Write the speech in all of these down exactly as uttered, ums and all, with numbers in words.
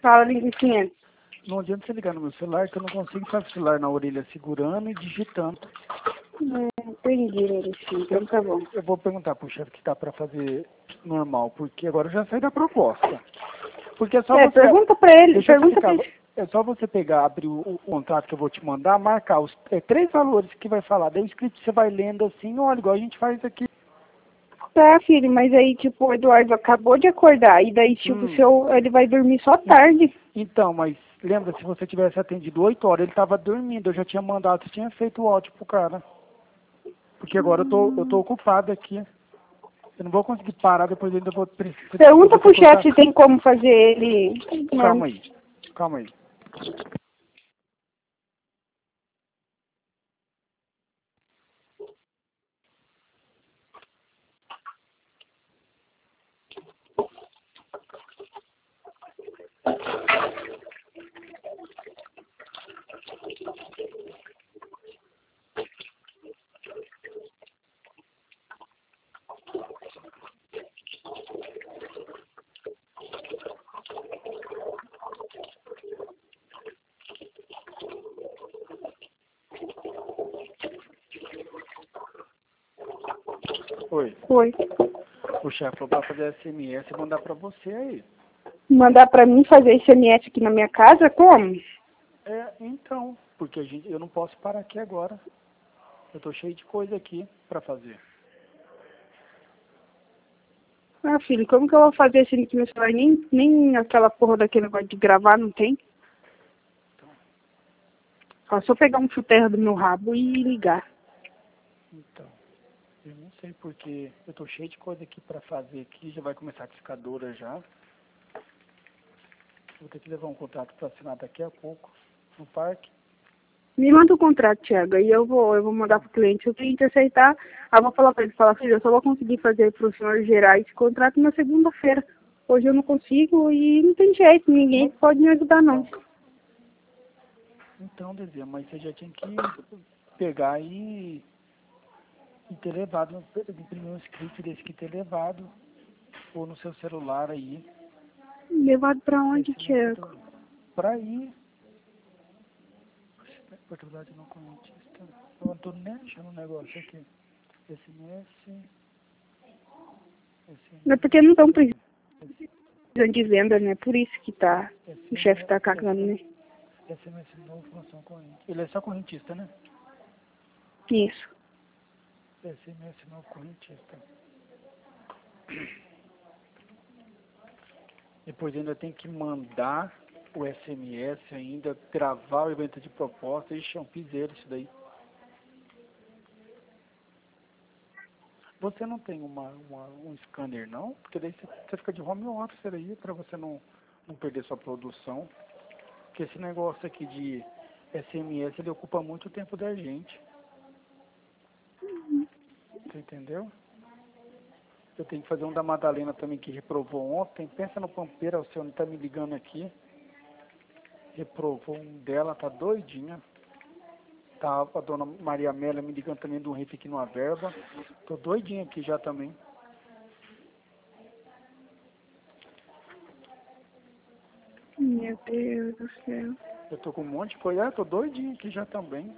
Fala, linguicinha. Não adianta você ligar no meu celular, que eu não consigo estar com o celular na orelha segurando e digitando. Hum, entendi, linguicinha. Então tá bom. Eu vou perguntar pro chefe que dá pra fazer normal, porque agora eu já saí da proposta. Porque é só É, você... pergunta pra ele, Deixa eu te pergunta pra explicar. ele. É só você pegar, abrir o, o contrato que eu vou te mandar, marcar os é, três valores que vai falar. Daí o script você vai lendo assim, olha, igual a gente faz aqui. Tá, filho, mas aí, tipo, o Eduardo acabou de acordar. E daí, tipo, Hum. seu, ele vai dormir só tarde. Então, mas lembra, se você tivesse atendido oito horas, ele estava dormindo. Eu já tinha mandado, você tinha feito o áudio pro cara. Porque agora eu tô, eu tô ocupado aqui. Eu não vou conseguir parar, depois eu ainda vou precisar. Pergunta pro chefe se tem como fazer ele. Calma aí, calma aí. Oi. Foi. O chefe falou pra fazer S M S e mandar pra você aí. Mandar pra mim fazer S M S aqui na minha casa? Como? É, então, porque a gente, eu não posso parar aqui agora. Eu tô cheio de coisa aqui pra fazer. Ah, filho, como que eu vou fazer assim que meu celular nem, nem aquela porra daquele negócio de gravar não tem? Só se eu pegar um fio terra do meu rabo e ligar. Então, eu não sei porque eu tô cheio de coisa aqui pra fazer aqui. Já vai começar a fiscadora já. Vou ter que levar um contrato pra assinar daqui a pouco no parque. Me manda o contrato, Thiago, aí eu vou, eu vou mandar pro cliente. Se o cliente aceitar, aí eu vou falar pra ele, falar, filho, eu só vou conseguir fazer pro senhor gerar esse contrato na segunda-feira. Hoje eu não consigo e não tem jeito, ninguém pode me ajudar não. Então, Dezê, mas você já tinha que pegar e, e ter levado, imprimir um script desse que ter levado, ou no seu celular aí. Levado pra onde, Esse Thiago? método, pra ir. Oportunidade não correntista. Eu não tô nem achando um negócio aqui. S M S. Não é porque não estão precisando de venda, né? Por isso que tá, o chefe tá cagando, né? S M S novo, função corrente. Ele é só correntista, né? Isso. S M S novo correntista. Depois ainda tem que mandar o S M S ainda, gravar o evento de proposta. Ixi, é um piseiro isso daí. Você não tem uma, uma, um scanner, não? Porque daí você, você fica de home office aí, para você não, não perder sua produção. Porque esse negócio aqui de S M S, ele ocupa muito tempo da gente. Você entendeu? Eu tenho que fazer um da Madalena também, que reprovou ontem. Pensa no Pampeira, o senhor não tá me ligando aqui. Reprovou um dela, tá doidinha. Tá a dona Maria Amélia me ligando também do Rita aqui numa verba. Tô doidinha aqui já também. Meu Deus do céu. Eu tô com um monte de coisa. Ah, tô doidinha aqui já também.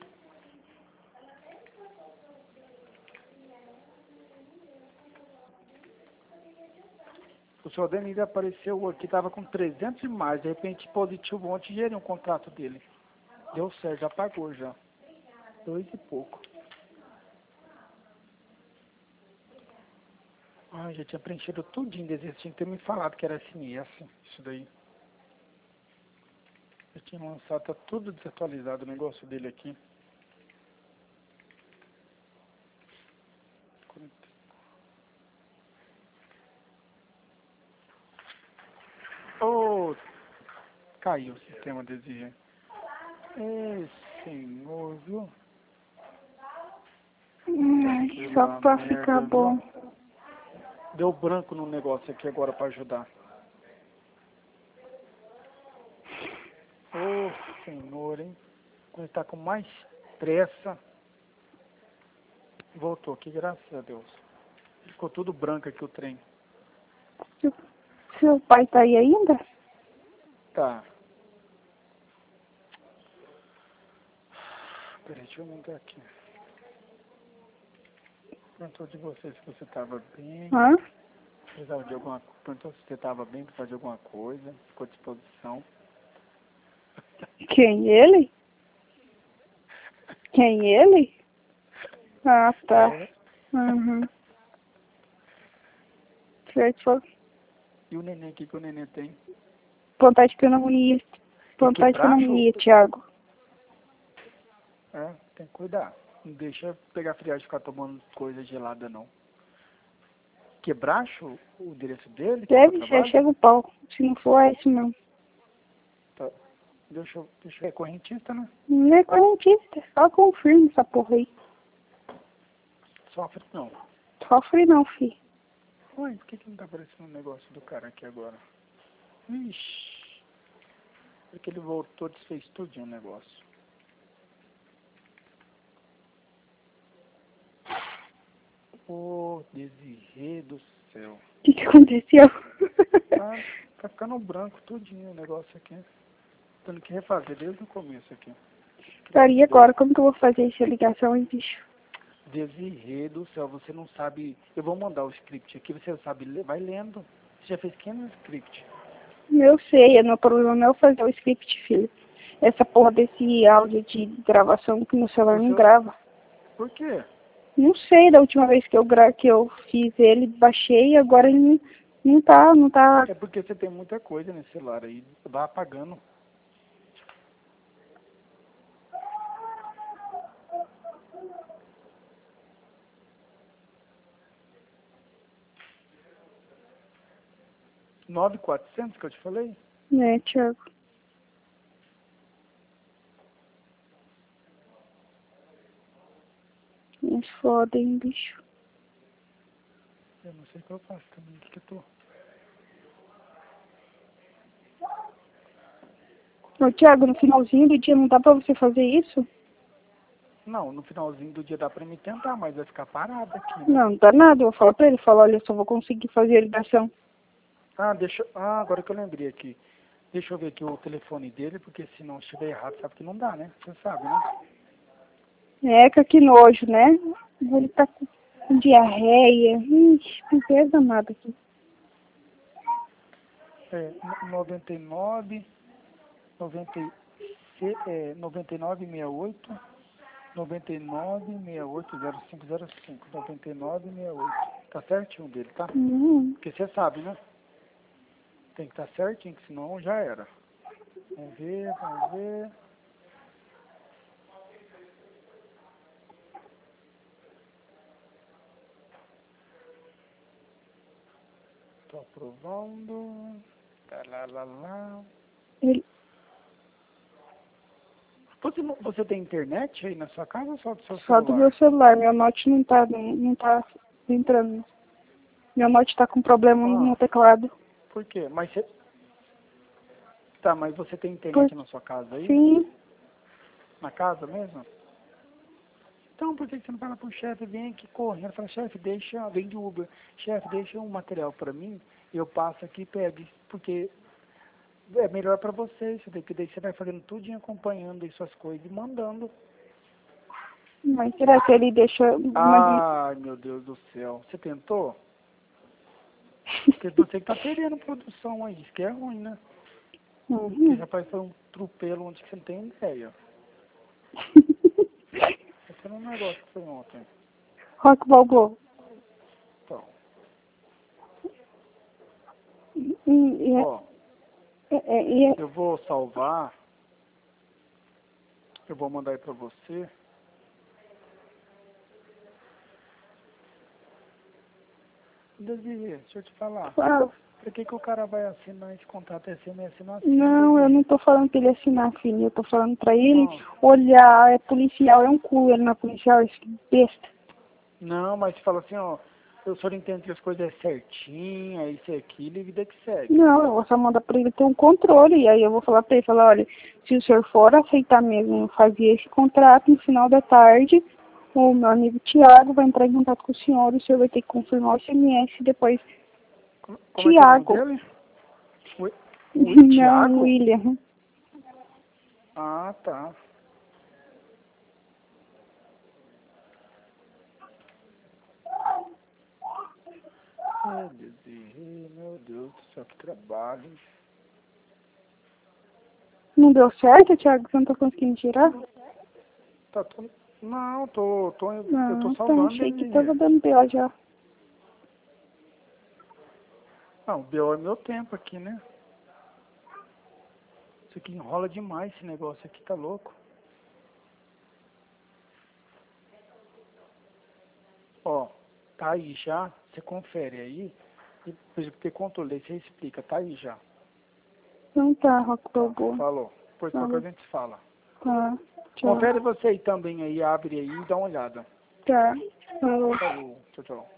O senhor Denise apareceu aqui, tava com trezentos e mais. De repente, positivo ontem, gerei um contrato dele. Deu certo, já pagou já. Dois e pouco. Ah, já tinha preenchido tudinho, desde tinha que ter me falado que era S M S, isso daí. Eu tinha lançado, tá tudo desatualizado o negócio dele aqui. Oh, caiu o sistema desse. Ei, senhor, viu? Ai, só Pela pra merda, ficar viu? bom. Deu branco no negócio aqui agora pra ajudar. Ô, senhor, hein? Quando tá com mais pressa. Voltou aqui, graças a Deus. Ficou tudo branco aqui o trem. Seu, seu pai tá aí ainda? Tá. Peraí, deixa eu mudar aqui. Perguntou de você se você estava bem. Hã? Precisava de alguma coisa. Perguntou se você estava bem, precisava de alguma coisa. Ficou à disposição. Quem? Ele? Quem? Ele? Ah, tá. É. Uhum. Certo. E o neném, o que, que o neném tem? Vontade de pneumonia. Vontade de quebracho? pneumonia, Thiago. É, tem que cuidar. Não deixa pegar friagem e ficar tomando coisa gelada, não. Quebracho, o endereço dele? Que Deve é ser, chega o pau. Se não for, é isso mesmo. Tá. Deixa eu... Deixa eu... É correntista, né? Não é correntista. Só confirma essa porra aí. Sofre não. Sofre não, filho. Ué, por que, que não tá aparecendo um negócio do cara aqui agora? Ixi. Porque ele voltou, desfez tudinho o negócio. Ô, Desirê do céu. O que, que aconteceu? Tá, tá ficando branco tudinho o negócio aqui. Tendo que refazer desde o começo aqui. Tá, e agora? Como que eu vou fazer essa ligação, hein, bicho? Desirê do céu, você não sabe... Eu vou mandar o script aqui, você sabe ler, vai lendo. Você já fez quinhentos script. Eu sei, meu problema não é eu fazer o script, filho. Essa porra desse áudio de gravação que meu celular não seu... grava. Por quê? Não sei, da última vez que eu, gra... que eu fiz ele, baixei e agora ele não, não tá, não tá... É porque você tem muita coisa nesse celular aí, vai apagando. nove mil e quatrocentos que eu te falei? Né, Thiago? É foda, hein, bicho. Eu não sei o que eu faço também, o que que eu tô... Ô, Thiago, no finalzinho do dia não dá pra você fazer isso? Não, no finalzinho do dia dá pra me tentar, mas vai ficar parado aqui, né? Não, não dá nada. Eu vou falar pra ele, falar, olha, eu só vou conseguir fazer a ligação. Ah, deixa... Ah, agora que eu lembrei aqui. Deixa eu ver aqui o telefone dele, porque se não estiver errado, sabe que não dá, né? Você sabe, né? Eca, que nojo, né? Ele tá com, com diarreia. Ixi, não pesa nada aqui. É, no- noventa e nove, noventa, é, noventa e nove, sessenta e oito, noventa e nove, sessenta e oito, zero cinco zero cinco, noventa e nove, sessenta e oito. Tá certinho dele, tá? Hum, Porque você sabe, né? Tem que estar certinho, que senão já era. Vamos ver, vamos ver. Tô aprovando. Tá lá, lá, lá. ele, Você, não- você tem internet aí na sua casa ou só do seu só do celular? meu celular. Meu note não tá, não, não tá entrando. Meu note tá com problema Ah, no teclado. por quê? Mas você... Tá, mas você tem Por, internet na sua casa aí? sim, Na casa mesmo? Então, por que você não fala pro chefe, vem aqui correndo, fala, chefe, deixa, vem de Uber, chefe, deixa um material pra mim, eu passo aqui e pego, porque é melhor pra você, isso daí, que daí você vai fazendo tudinho, acompanhando aí suas coisas e mandando. mas será que ele deixa uma... Ai, meu Deus do céu, você tentou? Porque você que tá perdendo produção aí, isso que é ruim, né? Porque Uhum. já faz um trupelo onde você não tem ideia. Esse era um negócio que foi ontem. Rock Balboa. Então, Hum, e é- ó, é- é- e é- eu vou salvar, eu vou mandar aí pra você. Desirê, deixa eu te falar. fala. Por que, que o cara vai assinar esse contrato S M S? Não assina, Não, eu Desirê. não tô falando pra ele assinar, filho. Eu tô falando pra ele Ah, olhar. É policial, é um cu. Ele não é policial, esse besta. não, mas fala assim, ó, eu só entendo que as coisas é certinha, isso e aquilo, e vida que segue. Não, eu vou só mandar pra ele ter um controle. E aí eu vou falar pra ele, falar, olha, se o senhor for aceitar mesmo fazer esse contrato, no final da tarde, o meu amigo Tiago vai entrar em contato com o senhor, o senhor vai ter que confirmar o S M S e depois. Como, como é que é o nome Tiago, dele? Oi? O Não, Thiago? William. Ah, tá. Ai, Deus, meu Deus do céu, que trabalho. Não deu certo, Thiago? Você não tá conseguindo tirar? Tá, tô, não, tô, tô, eu Não, tô tá, salvando achei que ele. tava dando B O já. Não, o B O é meu tempo aqui, né? Isso aqui enrola demais, esse negócio aqui, tá louco. Ó, tá aí já, você confere aí, e depois porque controlei, você explica, tá aí já. Então tá, Rock Tá, Balboa. falou. Depois qualquer Falou. coisa a gente fala. Tá, tchau. Confere você aí também aí, abre aí e dá uma olhada. Tá, falou. Falou, tchau, tchau.